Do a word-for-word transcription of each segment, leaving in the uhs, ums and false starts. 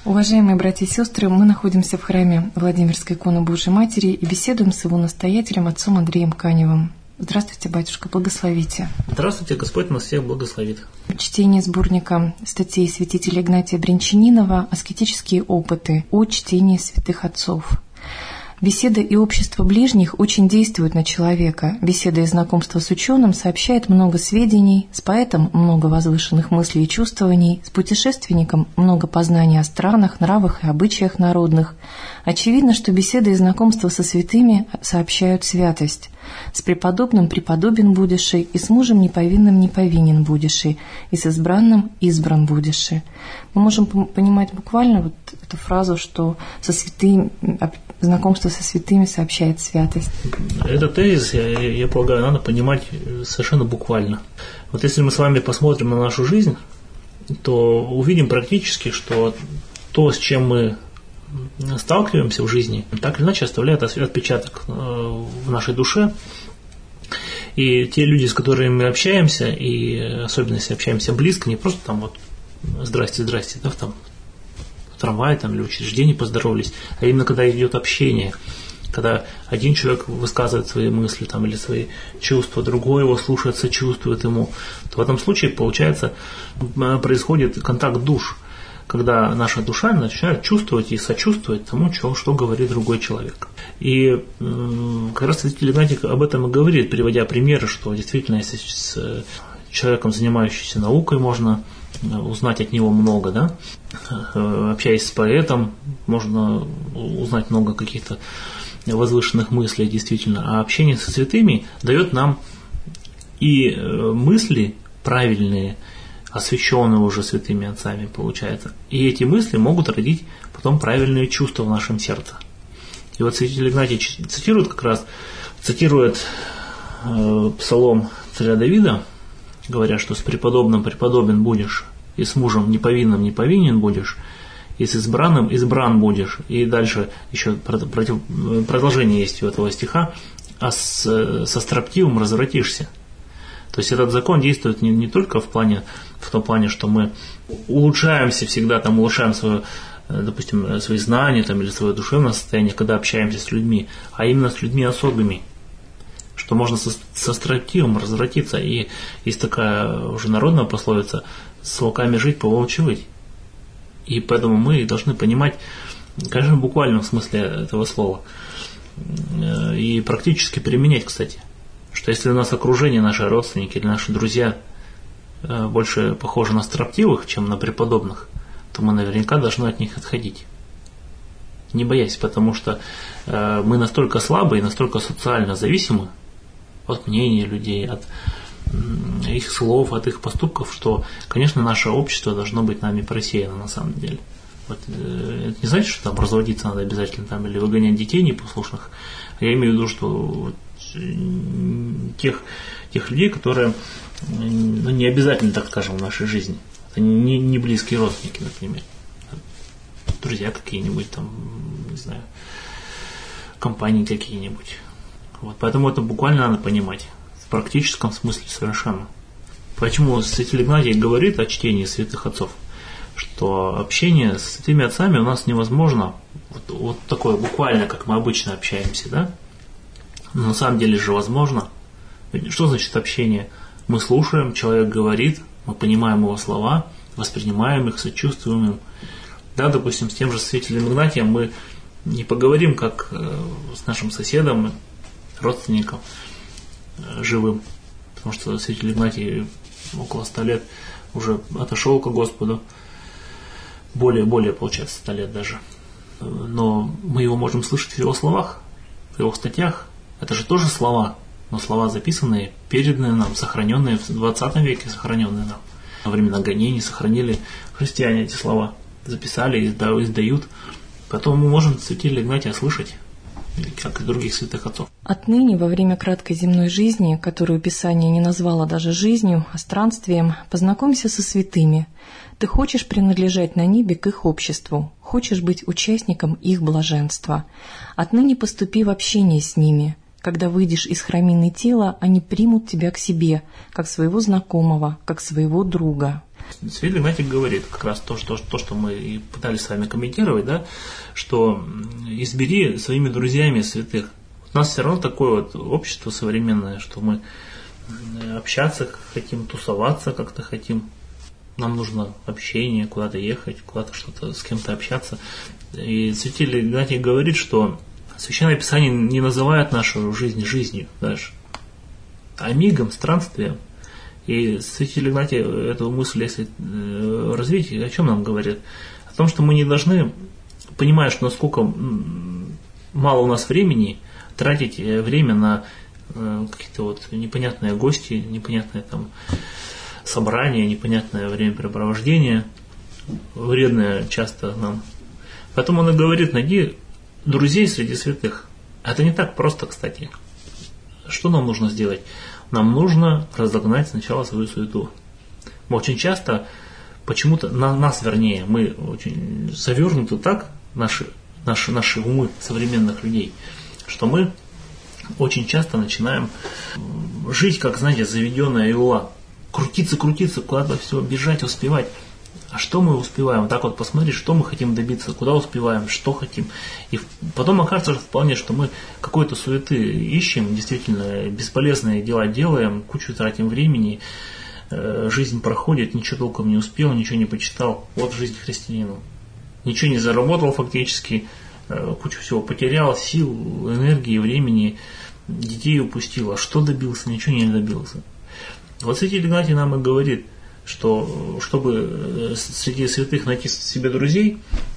Уважаемые братья и сестры, мы находимся в храме Владимирской иконы Божией Матери и беседуем с его настоятелем, отцом Андреем Каневым. Здравствуйте, батюшка, благословите. Здравствуйте, Господь нас всех благословит. Чтение сборника статей святителя Игнатия Брянчанинова «Аскетические опыты о чтении святых отцов». Беседа и общество ближних очень действуют на человека. Беседа и знакомство с ученым сообщает много сведений, с поэтом много возвышенных мыслей и чувствований, с путешественником много познаний о странах, нравах и обычаях народных. Очевидно, что беседа и знакомство со святыми сообщают святость. С преподобным преподобен будеши, и с мужем неповинным неповинен будеши, и с избранным избран будеши. Мы можем понимать буквально вот эту фразу, что со святыми, знакомство со святыми сообщает святость. Этот тезис, я, я полагаю, надо понимать совершенно буквально. Вот если мы с вами посмотрим на нашу жизнь, то увидим практически, что то, с чем мы сталкиваемся в жизни, так или иначе оставляет отпечаток в нашей душе. И те люди, с которыми мы общаемся, и особенно если общаемся близко, не просто там вот «здрасте, здрасте», да, там, в трамвае там, или в учреждении поздоровались, а именно когда идет общение, когда один человек высказывает свои мысли там, или свои чувства, другой его слушает, сочувствует ему, то в этом случае, получается, происходит контакт душ, когда наша душа начинает чувствовать и сочувствовать тому, что, что говорит другой человек. И э, как раз святитель Игнатий об этом и говорит, приводя примеры, что действительно, если с человеком, занимающимся наукой, можно узнать от него много, да? Общаясь с поэтом, можно узнать много каких-то возвышенных мыслей, действительно. А общение со святыми дает нам и мысли правильные, освященные уже святыми отцами, получается. И эти мысли могут родить потом правильные чувства в нашем сердце. И вот святитель Игнатий цитирует как раз, цитирует э, псалом царя Давида, говоря, что с преподобным преподобен будешь, и с мужем неповинным неповинен будешь, и с избранным избран будешь. И дальше еще против, продолжение есть у этого стиха, а с, со строптивым развратишься. То есть этот закон действует не, не только в, плане, в том плане, что мы улучшаемся всегда, там, улучшаем свое, допустим, свои знания там, или свое душевное состояние, когда общаемся с людьми, а именно с людьми особыми, что можно со, со строптивым развратиться. И есть такая уже народная пословица: с волками жить, по волчьи выть. И поэтому мы должны понимать, конечно, в буквальном смысле этого слова, и практически применять, кстати. Что если у нас окружение, наши родственники или наши друзья больше похожи на строптивых, чем на преподобных, то мы наверняка должны от них отходить. Не боясь, потому что мы настолько слабы и настолько социально зависимы от мнения людей, от их слов, от их поступков, что, конечно, наше общество должно быть нами просеяно на самом деле. Вот, это не значит, что там разводиться надо обязательно там, или выгонять детей непослушных. Я имею в виду, что тех, тех людей, которые, ну, не обязательно, так скажем, в нашей жизни. Это не, не близкие родственники, например. Друзья какие-нибудь, там, не знаю, компании какие-нибудь. Вот, поэтому это буквально надо понимать. В практическом смысле совершенно. Почему святитель Игнатий говорит о чтении святых отцов? Что общение с святыми отцами у нас невозможно вот, вот такое буквально, как мы обычно общаемся, да? Но на самом деле же возможно. Что значит общение? Мы слушаем, человек говорит, мы понимаем его слова, воспринимаем их, сочувствуем им. Да, допустим, с тем же святителем Игнатием мы не поговорим, как э, с нашим соседом, родственником э, живым, потому что святитель Игнатий около ста лет уже отошел к Господу, более, более, получается, ста лет даже. Но мы его можем слышать в его словах, в его статьях. Это же тоже слова, но слова записанные, переданные нам, сохраненные в двадцатом веке, сохраненные нам. Во времена гонений сохранили христиане эти слова, записали, издают. Потом мы можем святителя Игнатия слышать, как и других святых отцов. Отныне, во время краткой земной жизни, которую Писание не назвало даже жизнью, а странствием, познакомься со святыми. Ты хочешь принадлежать на небе к их обществу, хочешь быть участником их блаженства. Отныне поступи в общение с ними. Когда выйдешь из храмины тела, они примут тебя к себе, как своего знакомого, как своего друга. Святитель Игнатий говорит как раз то, что, то, что мы и пытались с вами комментировать, да, что избери своими друзьями святых. У нас все равно такое вот общество современное, что мы общаться хотим, тусоваться как-то хотим. Нам нужно общение, куда-то ехать, куда-то что-то с кем-то общаться. И святитель Игнатий говорит, что Священное Писание не называет нашу жизнь жизнью даже, а мигом, странствием. И святитель Игнатий эту мысль, если развить, о чем нам говорит? О том, что мы не должны, понимая, что насколько мало у нас времени, тратить время на какие-то вот непонятные гости, непонятные там собрания, непонятное времяпрепровождение, вредное часто нам. Поэтому он и говорит, найди друзей среди святых. Это не так просто, кстати. Что нам нужно сделать? Нам нужно разогнать сначала свою суету. Мы очень часто, почему-то, на нас вернее, мы очень завернуты так, наши, наши, наши умы современных людей, что мы очень часто начинаем жить, как, знаете, заведенная юла. Крутиться, крутиться, куда-то все, бежать, успевать. А что мы успеваем? Так вот посмотреть, что мы хотим добиться, куда успеваем, что хотим. И потом окажется вполне, что мы какой-то суеты ищем, действительно бесполезные дела делаем, кучу тратим времени, жизнь проходит, ничего толком не успел, ничего не почитал. Вот жизнь христианина. Ничего не заработал фактически, кучу всего потерял, сил, энергии, времени, детей упустил. А что добился? Ничего не добился. Вот святитель Игнатий нам и говорит, что чтобы среди святых найти себе друзей,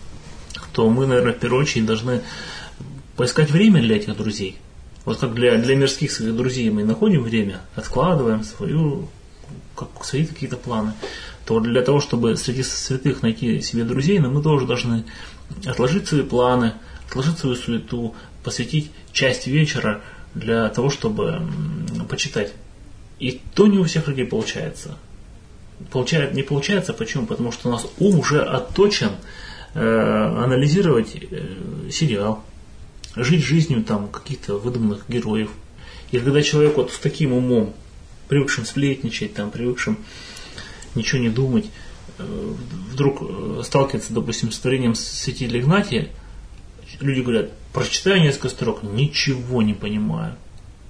то мы, наверное, в первую очередь должны поискать время для этих друзей. Вот как для, для мирских своих друзей мы находим время, откладываем свою, как, свои какие-то планы, то для того, чтобы среди святых найти себе друзей, мы тоже должны отложить свои планы, отложить свою суету, посвятить часть вечера для того, чтобы почитать. И то не у всех людей получается. Получает, не получается, почему? Потому что у нас ум уже отточен э, анализировать э, сериал, жить жизнью там каких-то выдуманных героев. И когда человек вот с таким умом, привыкшим сплетничать, там, привыкшим ничего не думать, э, вдруг сталкивается, допустим, с творением святителя Игнатия, люди говорят, прочитаю несколько строк, ничего не понимаю.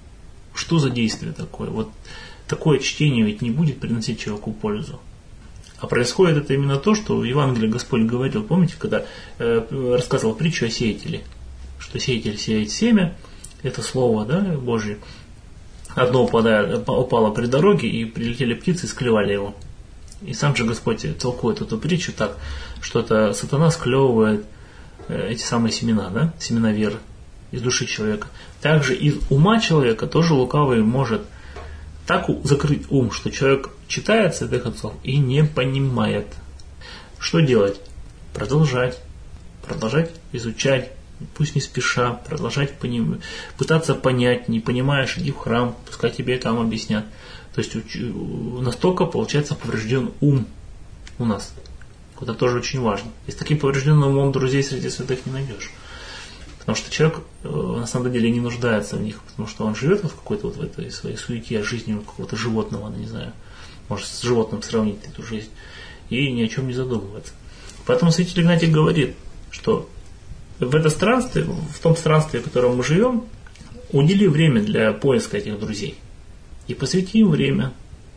Что за действие такое? Вот такое чтение ведь не будет приносить человеку пользу. А происходит это именно то, что в Евангелии Господь говорил, помните, когда э, рассказывал притчу о сеятеле, что сеятель сеет семя, это слово, да, Божье, одно упадает, упало при дороге, и прилетели птицы и склевали его. И сам же Господь толкует эту притчу так, что это сатана склевывает э, эти самые семена, да, семена веры из души человека. Также из ума человека тоже лукавый может так закрыть ум, что человек читает святых отцов и не понимает. Что делать? Продолжать. Продолжать изучать, пусть не спеша, продолжать поним... пытаться понять, не понимаешь, иди в храм, пускай тебе там объяснят. То есть настолько, получается, поврежден ум у нас. Это тоже очень важно. И с таким поврежденным умом друзей среди святых не найдешь. Потому что человек на самом деле не нуждается в них, потому что он живет в какой-то вот в этой своей суете, жизнью какого-то животного, не знаю, может с животным сравнить эту жизнь, и ни о чем не задумывается. Поэтому святитель Игнатий говорит, что в это странствие, в том странстве, в котором мы живем, удели время для поиска этих друзей и посвяти им время.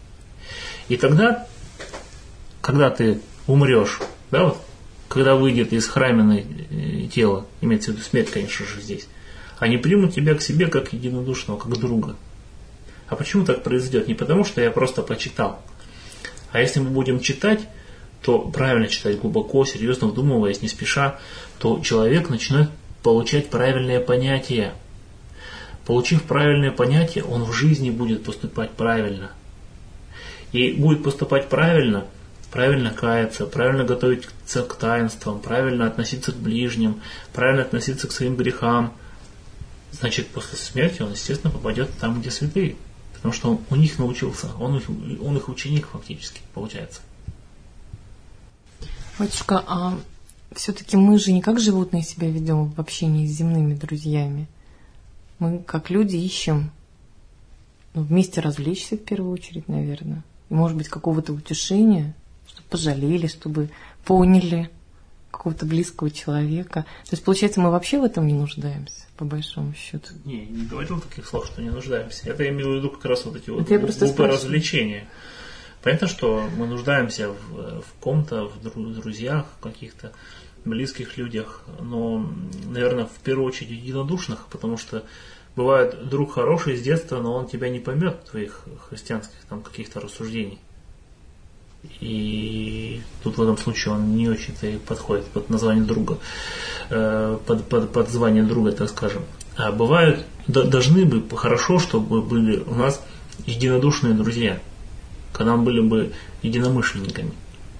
И тогда, когда ты умрешь, да, вот, когда выйдет из храмины тело, имеется в виду смерть, конечно же, здесь, они примут тебя к себе как единодушного, как друга. А почему так произойдет? Не потому, что я просто почитал. А если мы будем читать, то правильно читать глубоко, серьезно вдумываясь, не спеша, то человек начнет получать правильные понятия. Получив правильные понятия, он в жизни будет поступать правильно. И будет поступать правильно, правильно каяться, правильно готовиться к таинствам, правильно относиться к ближним, правильно относиться к своим грехам. Значит, после смерти он, естественно, попадет там, где святые. Потому что он у них научился, он их, он их ученик фактически, получается. Батюшка, а все-таки мы же не как животные себя ведем в общении с земными друзьями. Мы, как люди, ищем, ну, вместе развлечься в первую очередь, наверное. И, может быть, какого-то утешения, пожалели, чтобы поняли какого-то близкого человека. То есть, получается, мы вообще в этом не нуждаемся, по большому счету. Не, не говорил таких слов, что не нуждаемся. Это я имею в виду как раз вот эти вот глупые развлечения. Понятно, что мы нуждаемся в, в ком-то, в друзьях, в каких-то близких людях, но, наверное, в первую очередь единодушных, потому что бывает друг хороший с детства, но он тебя не поймет, твоих христианских там каких-то рассуждений. И тут в этом случае он не очень-то и подходит под название друга, под, под, под звание друга, так скажем. А бывают, должны быть хорошо, чтобы были у нас единодушные друзья, когда мы были бы единомышленниками.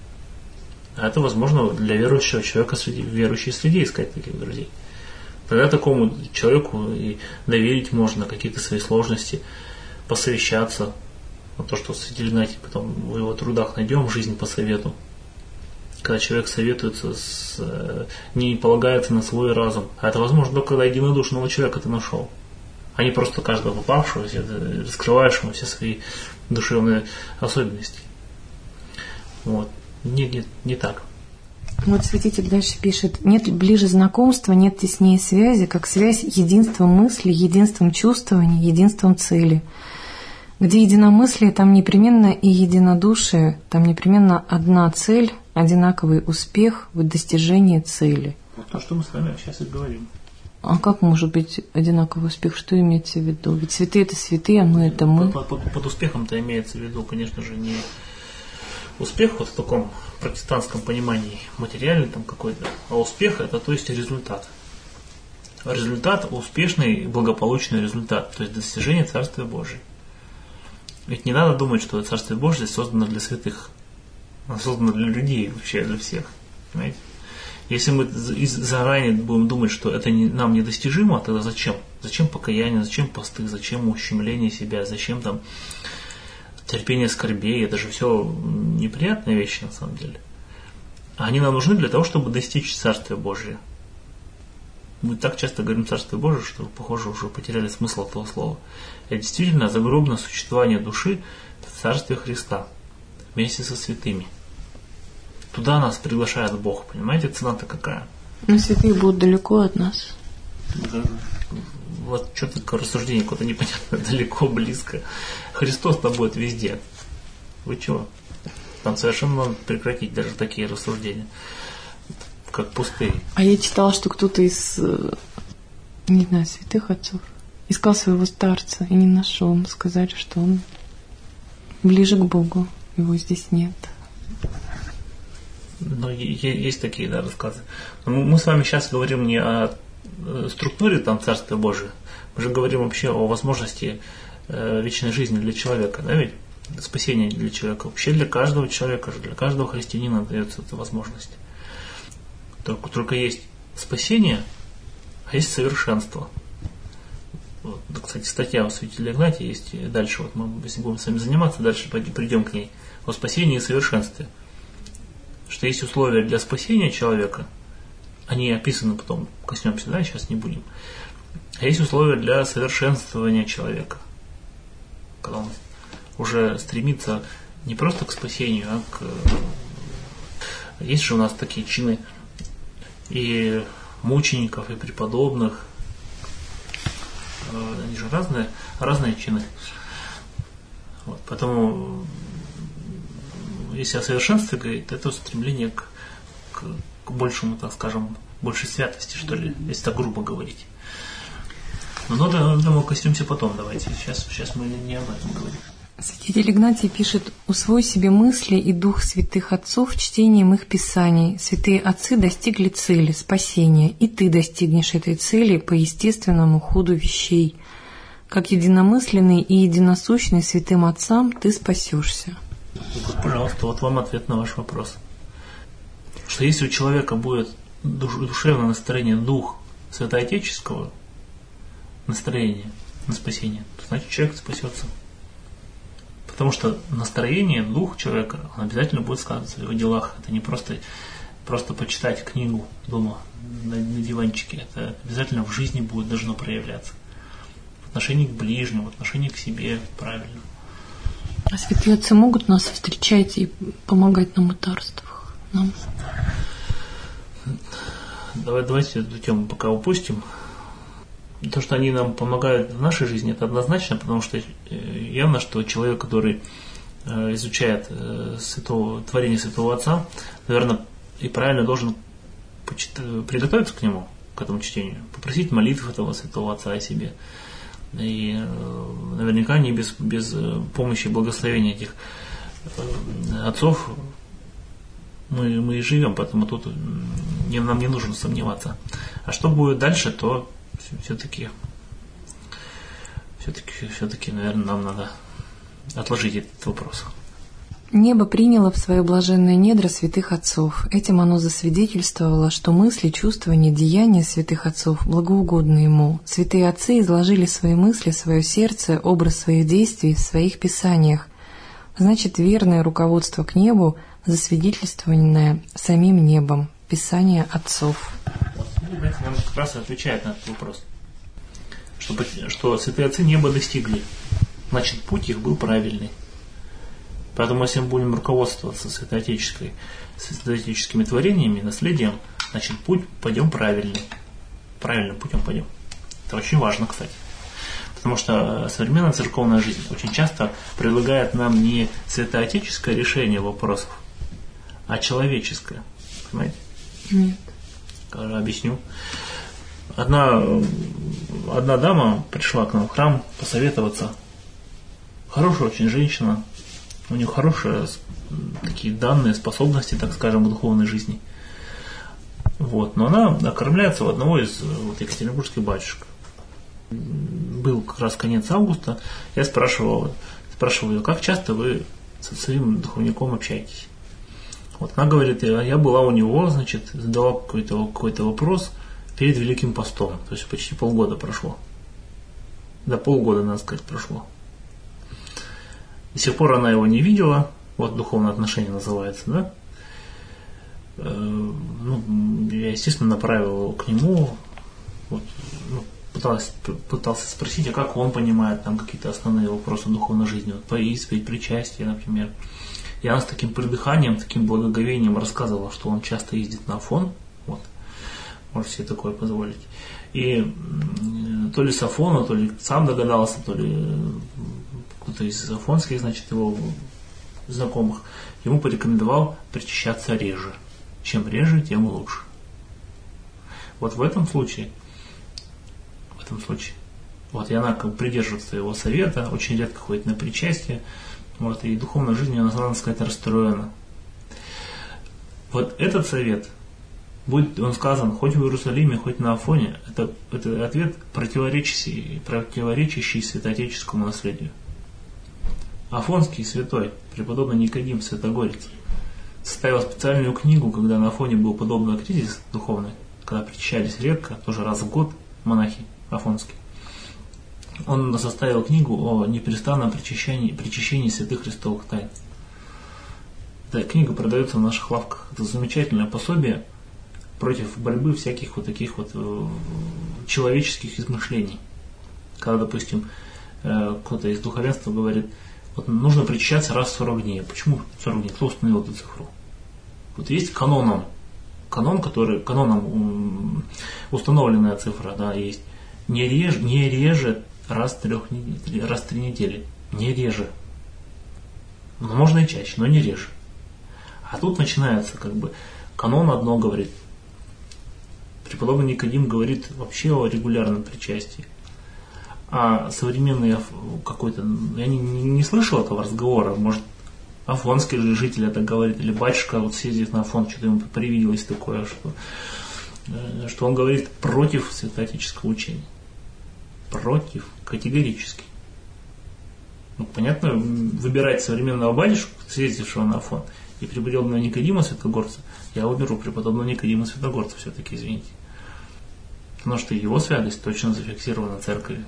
А это возможно для верующего человека, среди, верующей среде искать таких друзей. Тогда такому человеку и доверить можно какие-то свои сложности, посовещаться. Вот то, что святитель Игнатий потом в его трудах найдем, жизнь по совету. Когда человек советуется, с, не полагается на свой разум. А это возможно только когда единодушного человека ты нашел. А не просто каждого попавшего, раскрываешь ему все свои душевные особенности. Вот. Нет, нет, не так. Вот святитель дальше пишет: нет ближе знакомства, нет теснее связи, как связь единством мысли, единством чувствования, единством цели. Где единомыслие, там непременно и единодушие, там непременно одна цель, одинаковый успех в достижении цели. Вот то, что мы с вами сейчас и говорим. А как может быть одинаковый успех? Что имеется в виду? Ведь святые это святые, а мы это мы. Под, под, под успехом-то имеется в виду, конечно же, не успех вот в таком протестантском понимании, материальный там какой-то, а успех это то есть результат. Результат, успешный, благополучный результат, то есть достижение Царствия Божия. Ведь не надо думать, что Царствие Божие создано для святых, оно создано для людей, вообще для всех. Понимаете? Если мы заранее будем думать, что это не, нам недостижимо, тогда зачем? Зачем покаяние, зачем посты, зачем ущемление себя, зачем там терпение скорбей, это же все неприятные вещи на самом деле. А они нам нужны для того, чтобы достичь Царствия Божия. Мы так часто говорим Царствие Божие, что, похоже, уже потеряли смысл этого слова. Это действительно загробное существование души в Царстве Христа вместе со святыми. Туда нас приглашает Бог, понимаете, цена-то какая? Но святые будут далеко от нас. Да. Вот что-то такое рассуждение куда-то непонятно, далеко, близко. Христос-то будет везде. Вы чего? Там совершенно надо прекратить даже такие рассуждения, как пустые. А я читала, что кто-то из, не знаю, святых отцов искал своего старца и не нашел. Сказали, что он ближе к Богу, его здесь нет. Но есть такие, да, рассказы. Но мы с вами сейчас говорим не о структуре там Царствия Божия, мы же говорим вообще о возможности э, вечной жизни для человека, да, ведь спасение для человека. Вообще для каждого человека, для каждого христианина дается эта возможность. Только, только есть спасение, а есть совершенство. Вот, кстати, статья у святителя Игнатия есть, и дальше, вот мы, если будем с вами заниматься, дальше придем к ней, о спасении и совершенстве. Что есть условия для спасения человека, они описаны потом, коснемся, да, сейчас не будем. А есть условия для совершенствования человека, когда он уже стремится не просто к спасению, а к... Есть же у нас такие чины и мучеников, и преподобных, они же разные, разные чины. Вот, поэтому, если о совершенстве говорить, это стремление к, к, к большему, так скажем, большей святости, что ли, если так грубо говорить. Но мы коснемся потом, давайте. Сейчас, сейчас мы не об этом говорим. Святитель Игнатий пишет: «Усвой себе мысли и дух святых отцов чтением их писаний. Святые отцы достигли цели, спасения, и ты достигнешь этой цели по естественному ходу вещей. Как единомысленный и единосущный святым отцам ты спасешься». Вот, пожалуйста, вот вам ответ на ваш вопрос. Что если у человека будет душевное настроение, дух святоотеческого настроения на спасение, то значит человек спасется. Потому что настроение, дух человека, он обязательно будет сказываться в его делах. Это не просто, просто почитать книгу дома на, на диванчике. Это обязательно в жизни будет должно проявляться. В отношении к ближнему, в отношении к себе, правильно. А святые отцы могут нас встречать и помогать на мытарствах? Нам? Давай, давайте эту тему пока упустим. То, что они нам помогают в нашей жизни, это однозначно, потому что явно, что человек, который изучает святого, творение Святого Отца, наверное, и правильно должен приготовиться к нему, к этому чтению, попросить молитв этого Святого Отца о себе. И наверняка не без, без помощи и благословения этих отцов мы, мы и живем, поэтому тут не, нам не нужно сомневаться. А что будет дальше, то все-таки, все-таки, все-таки, наверное, нам надо отложить этот вопрос. Небо приняло в свое блаженное недра святых отцов. Этим оно засвидетельствовало, что мысли, чувствования, деяния святых отцов благоугодны ему. Святые отцы изложили свои мысли, свое сердце, образ своих действий в своих писаниях. Значит, верное руководство к небу, засвидетельствованное самим небом. Писание отцов. Вот, нам как раз отвечает на этот вопрос. Что, что святые отцы небо достигли. Значит, путь их был правильный. Поэтому, если мы будем руководствоваться святоотеческой, святоотеческими творениями, наследием, значит, путь пойдем правильный. Правильным путем пойдем. Это очень важно, кстати. Потому что современная церковная жизнь очень часто предлагает нам не святоотеческое решение вопросов, а человеческое. Понимаете? Нет. Объясню. Одна, одна дама пришла к нам в храм посоветоваться. Хорошая очень женщина. У нее хорошие такие данные, способности, так скажем, к духовной жизни. Вот. Но она окормляется у одного из вот, екатеринбургских батюшек. Был как раз конец августа. Я спрашивал, спрашивал ее, как часто вы со своим духовником общаетесь? Вот. Она говорит, я была у него, значит, задала какой-то, какой-то вопрос перед Великим постом. То есть почти полгода прошло. Да, полгода, надо сказать, прошло. До сих пор она его не видела, вот духовное отношение называется, да? Э, ну, я, естественно, направил его к нему, вот, ну, пытался, пытался спросить, а как он понимает там какие-то основные вопросы духовной жизни, вот, по исповедь, причастие, например. И она с таким придыханием, таким благоговением рассказывала, что он часто ездит на Афон, вот, может себе такое позволить. И то ли с Афона, то ли сам догадался, то ли кто-то из афонских, значит, его знакомых, ему порекомендовал причащаться реже. Чем реже, тем лучше. Вот в этом случае, в этом случае, вот, и она как бы придерживается его совета, очень редко ходит на причастие, вот, и духовная жизнь ее, надо сказать, расстроена. Вот этот совет, будет он сказан хоть в Иерусалиме, хоть на Афоне, это, это ответ противоречащий, противоречащий святоотеческому наследию. Афонский святой, преподобный Никодим Святогорец, составил специальную книгу, когда на Афоне был подобный кризис духовный, когда причащались редко, тоже раз в год монахи афонские. Он составил книгу о непрестанном причащении, причащении святых христовых тайн. Эта книга продается в наших лавках. Это замечательное пособие против борьбы всяких вот таких вот человеческих измышлений. Когда, допустим, кто-то из духовенства говорит, вот нужно причащаться раз в сорок дней. Почему сорок дней? Кто установил эту цифру? Вот есть каноном, канон, который, каноном установленная цифра, да, есть. Не реже, не реже раз в трех, раз в три недели. Не реже. Но можно и чаще, но не реже. А тут начинается, как бы, канон одно говорит. Преподобный Никодим говорит вообще о регулярном причастии. А современный какой-то, я не, не слышал этого разговора, может, афонский же житель это говорит, или батюшка вот съездив на Афон, что-то ему привиделось такое, что, что он говорит против святоотеческого учения. Против, категорически. Ну, понятно, выбирать современного батюшку, съездившего на Афон, и преподобного Никодима Святогорца, я выберу преподобного Никодима Святогорца все-таки, извините. Потому что его святость точно зафиксирована церковью.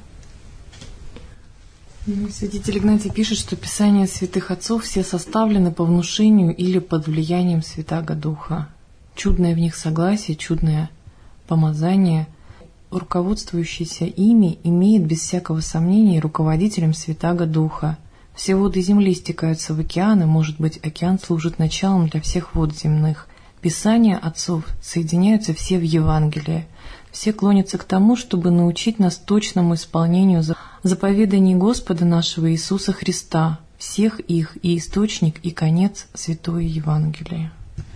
Святитель Игнатий пишет, что писания святых отцов все составлены по внушению или под влиянием Святаго Духа. Чудное в них согласие, чудное помазание, руководствующийся ими, имеет без всякого сомнения руководителем Святаго Духа, Все воды земли стекаются в океан, и, может быть, океан служит началом для всех вод земных. Писания отцов соединяются все в Евангелие. Все клонятся к тому, чтобы научить нас точному исполнению заповеданий Господа нашего Иисуса Христа, всех их и источник, и конец Святое Евангелие.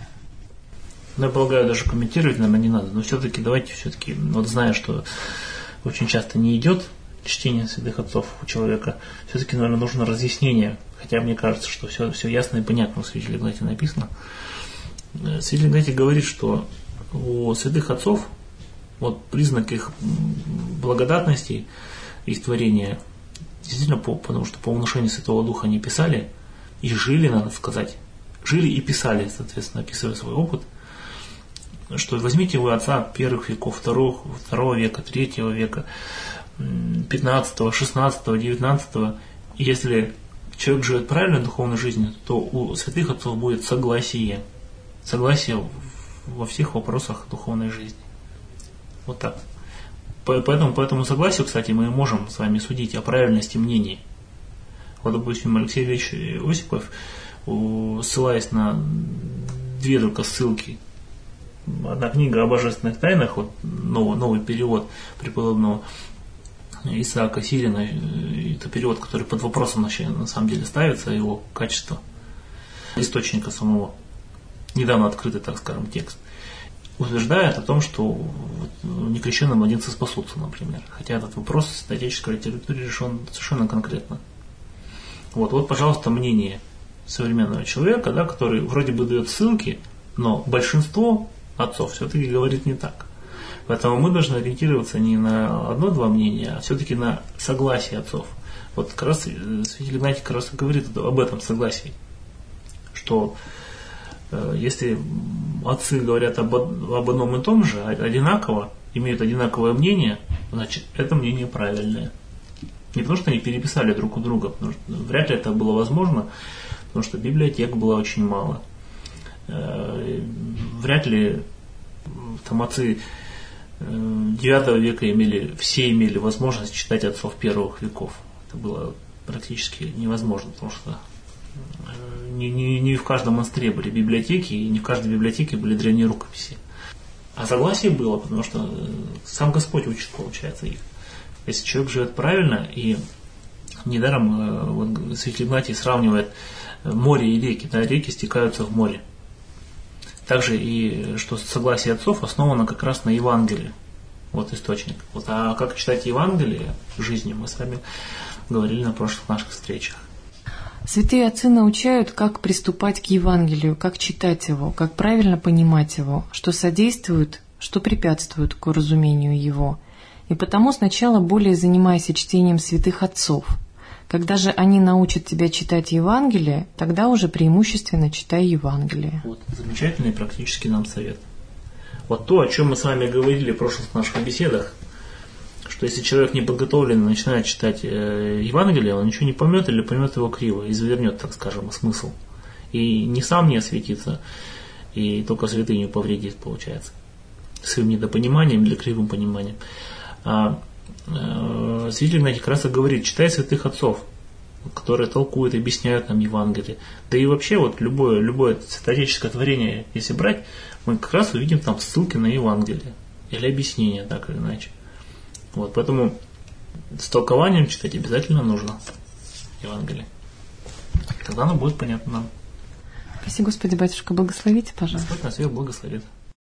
Ну, я полагаю, даже комментировать, наверное, не надо, но все-таки давайте все-таки, вот зная, что очень часто не идет чтение святых отцов у человека, все-таки, наверное, нужно разъяснение, хотя мне кажется, что все, все ясно и понятно у святителя Игнатия написано. Святитель Игнатий говорит, что у святых отцов вот признак их благодатности, их творения, действительно, по, потому что по внушению Святого Духа они писали и жили, надо сказать, жили и писали, соответственно, описывая свой опыт, что возьмите вы отца первых веков, второго, второго века, третьего века, пятнадцатого, шестнадцатого, девятнадцатого, и если человек живет правильной духовной жизнью, то у святых отцов будет согласие, согласие во всех вопросах духовной жизни. Вот так. Поэтому, по этому согласию, кстати, мы можем с вами судить о правильности мнений. Вот, допустим, Алексей Ильич Осипов, ссылаясь на две только ссылки, одна книга о божественных тайнах, вот новый, новый перевод преподобного Исаака Сирина, это перевод, который под вопросом на самом деле ставится, его качество источника самого, недавно открытый, так скажем, текст, утверждает о том, что некрещенные младенцы спасутся, например. Хотя этот вопрос в статической литературе решен совершенно конкретно. Вот, вот, пожалуйста, мнение современного человека, да, который вроде бы дает ссылки, но большинство отцов все-таки говорит не так. Поэтому мы должны ориентироваться не на одно-два мнения, а все-таки на согласие отцов. Вот как раз святитель Игнатий как раз и говорит об этом согласии, что э, если отцы говорят об, об одном и том же, одинаково, имеют одинаковое мнение, значит, это мнение правильное. Не потому, что они переписали друг у друга, потому что вряд ли это было возможно, потому что библиотек было очень мало. Э, вряд ли там отцы девятого века имели, все имели возможность читать отцов первых веков. Это было практически невозможно, потому что не, не, не в каждом монастыре были библиотеки, и не в каждой библиотеке были древние рукописи. А согласие было, потому что сам Господь учит, получается, их. Если человек живет правильно, и недаром вот, святитель Игнатий сравнивает море и реки, да, реки стекаются в море. Также и что согласие отцов основано как раз на Евангелии. Вот источник. Вот, а как читать Евангелие в жизни, мы с вами говорили на прошлых наших встречах. Святые отцы научают, как приступать к Евангелию, как читать его, как правильно понимать его, что содействует, что препятствует к разумению его. И потому сначала более занимайся чтением святых отцов. Когда же они научат тебя читать Евангелие, тогда уже преимущественно читай Евангелие. Вот, замечательный практический нам совет. Вот то, о чем мы с вами говорили в прошлых наших беседах, что если человек не подготовлен и начинает читать э, Евангелие, он ничего не поймет или поймет его криво, извернет, так скажем, смысл. И не сам не осветится, и только святыню повредит, получается, своим недопониманием или кривым пониманием. А святитель Игнатий как раз и говорит: читай святых отцов, которые толкуют и объясняют нам Евангелие. Да и вообще вот любое, любое святоотеческое творение, если брать, мы как раз увидим там ссылки на Евангелие или объяснения, так или иначе. Вот, поэтому с толкованием читать обязательно нужно Евангелие. Тогда оно будет понятно нам. Спасибо, Господи, батюшка, благословите, пожалуйста. Господь нас всех благословит.